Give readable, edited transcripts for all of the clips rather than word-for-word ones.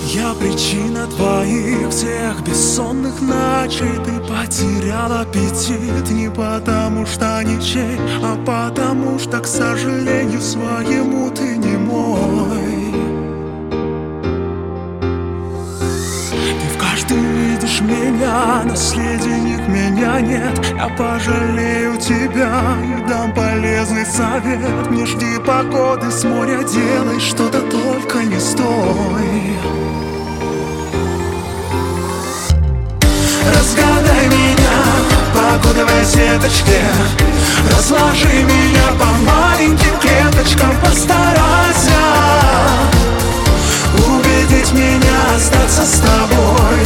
Я причина твоих всех бессонных ночей. Ты потерял аппетит не потому что ничей, а потому что, к сожалению своему, ты не мой. Ты в каждом видишь меня, но среди них меня нет. Я пожалею тебя и дам полезный совет. Не жди погоды с моря, делай что-то, только не стой. Разгадай меня по кодовой сеточке, разложи меня по маленьким клеточкам. Постарайся убедить меня остаться с тобой.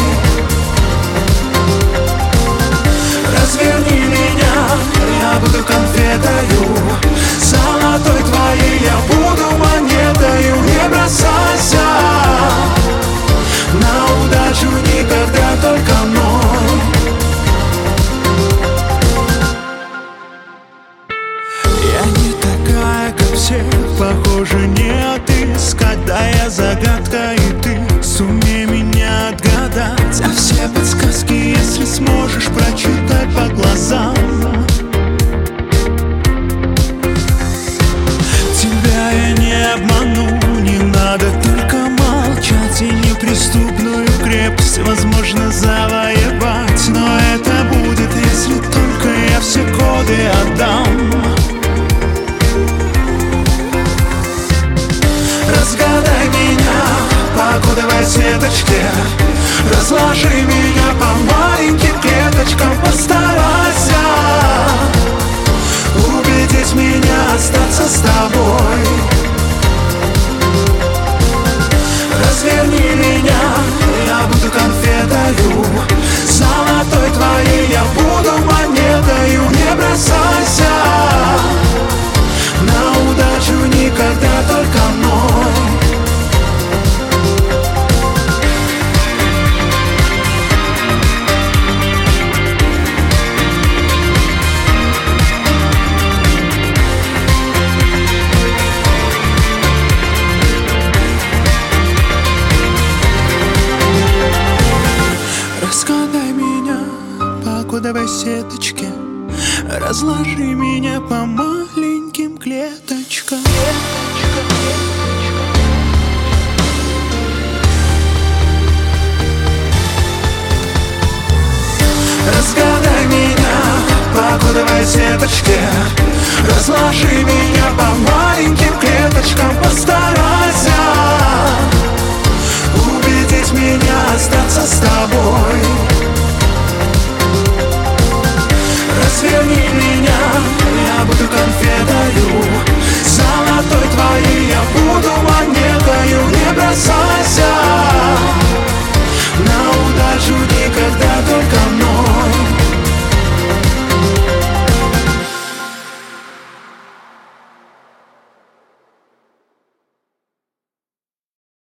Разверни меня, я буду конфетою золотой твоей, я буду монетою. Не бросайся на удачу никогда, только мной. Я не такая, как все, похоже, не отыскать. Да я загадка, и ты сумей меня отгадать. А все подсказки, если сможешь, прочитай по глазам. Тебя я не обману, не надо только молчать. И неприступную крепость возможно завоевать, но это будет, если только я все коды отдам. Разгадай меня по кодовой сеточке, разложи меня по маленьким клеточкам. Постарайся убедить меня остаться с тобой. Разверни меня, я буду конфетою золотой твоей, я буду монетою. Не бросайся на удачу никогда, только мной. Разгадай меня по кодовой сеточке, разложи меня по маленьким клеточкам. Разгадай меня по кодовой сеточке, разложи меня